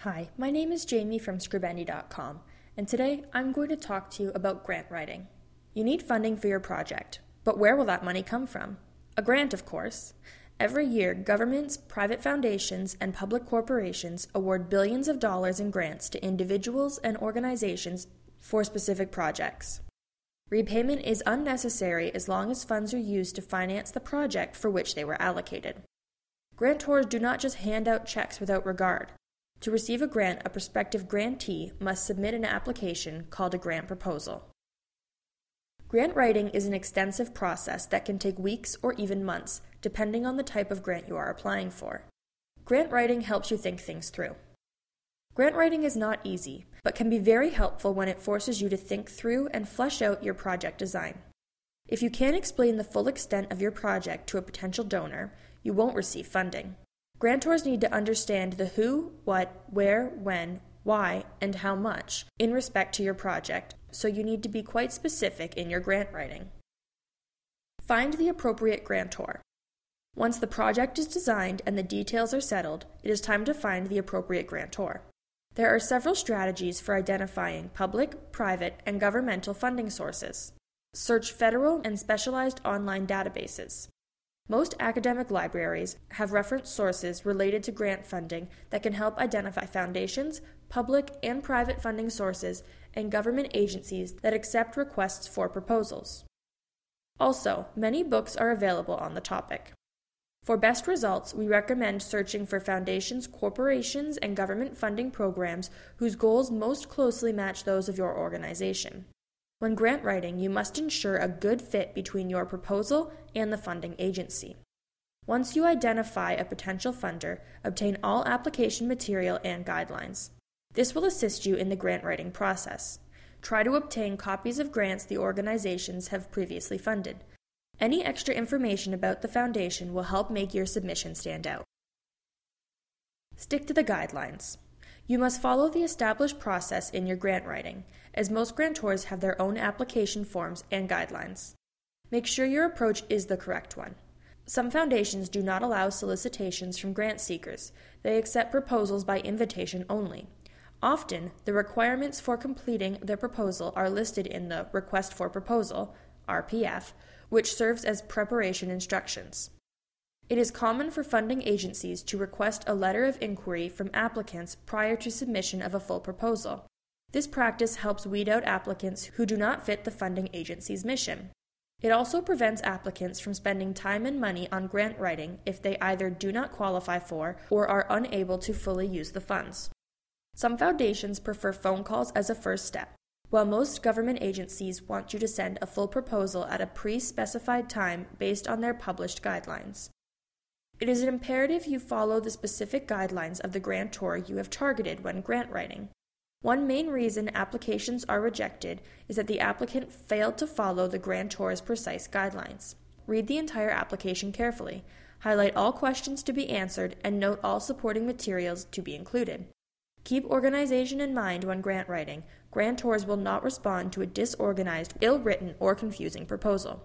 Hi, my name is Jamie from Scribendi.com, and today I'm going to talk to you about grant writing. You need funding for your project, but where will that money come from? A grant, of course. Every year, governments, private foundations, and public corporations award billions of dollars in grants to individuals and organizations for specific projects. Repayment is unnecessary as long as funds are used to finance the project for which they were allocated. Grantors do not just hand out checks without regard. To receive a grant, a prospective grantee must submit an application called a grant proposal. Grant writing is an extensive process that can take weeks or even months, depending on the type of grant you are applying for. Grant writing helps you think things through. Grant writing is not easy, but can be very helpful when it forces you to think through and flesh out your project design. If you can't explain the full extent of your project to a potential donor, you won't receive funding. Grantors need to understand the who, what, where, when, why, and how much in respect to your project, so you need to be quite specific in your grant writing. Find the appropriate grantor. Once the project is designed and the details are settled, it is time to find the appropriate grantor. There are several strategies for identifying public, private, and governmental funding sources. Search federal and specialized online databases. Most academic libraries have reference sources related to grant funding that can help identify foundations, public and private funding sources, and government agencies that accept requests for proposals. Also, many books are available on the topic. For best results, we recommend searching for foundations, corporations, and government funding programs whose goals most closely match those of your organization. When grant writing, you must ensure a good fit between your proposal and the funding agency. Once you identify a potential funder, obtain all application material and guidelines. This will assist you in the grant writing process. Try to obtain copies of grants the organizations have previously funded. Any extra information about the foundation will help make your submission stand out. Stick to the guidelines. You must follow the established process in your grant writing, as most grantors have their own application forms and guidelines. Make sure your approach is the correct one. Some foundations do not allow solicitations from grant seekers. They accept proposals by invitation only. Often, the requirements for completing their proposal are listed in the Request for Proposal, RPF, which serves as preparation instructions. It is common for funding agencies to request a letter of inquiry from applicants prior to submission of a full proposal. This practice helps weed out applicants who do not fit the funding agency's mission. It also prevents applicants from spending time and money on grant writing if they either do not qualify for or are unable to fully use the funds. Some foundations prefer phone calls as a first step, while most government agencies want you to send a full proposal at a pre-specified time based on their published guidelines. It is imperative you follow the specific guidelines of the grantor you have targeted when grant writing. One main reason applications are rejected is that the applicant failed to follow the grantor's precise guidelines. Read the entire application carefully, highlight all questions to be answered, and note all supporting materials to be included. Keep organization in mind when grant writing. Grantors will not respond to a disorganized, ill-written, or confusing proposal.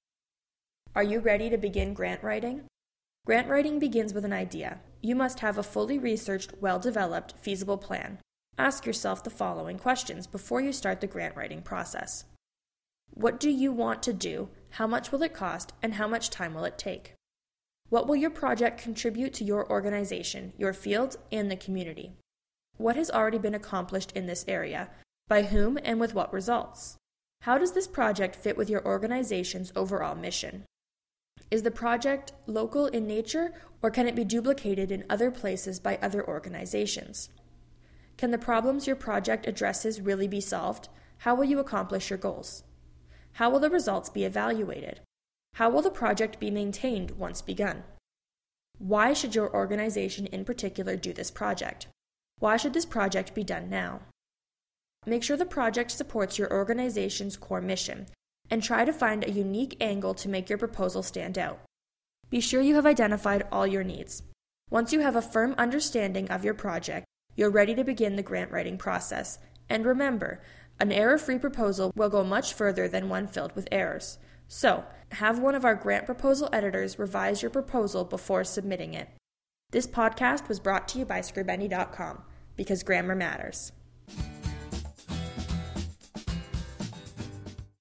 Are you ready to begin grant writing? Grant writing begins with an idea. You must have a fully researched, well-developed, feasible plan. Ask yourself the following questions before you start the grant writing process. What do you want to do? How much will it cost? And how much time will it take? What will your project contribute to your organization, your field, and the community? What has already been accomplished in this area? By whom and with what results? How does this project fit with your organization's overall mission? Is the project local in nature, or can it be duplicated in other places by other organizations? Can the problems your project addresses really be solved? How will you accomplish your goals? How will the results be evaluated? How will the project be maintained once begun? Why should your organization in particular do this project? Why should this project be done now? Make sure the project supports your organization's core mission, and try to find a unique angle to make your proposal stand out. Be sure you have identified all your needs. Once you have a firm understanding of your project, you're ready to begin the grant writing process. And remember, an error-free proposal will go much further than one filled with errors. So, have one of our grant proposal editors revise your proposal before submitting it. This podcast was brought to you by Scribendi.com. because grammar matters.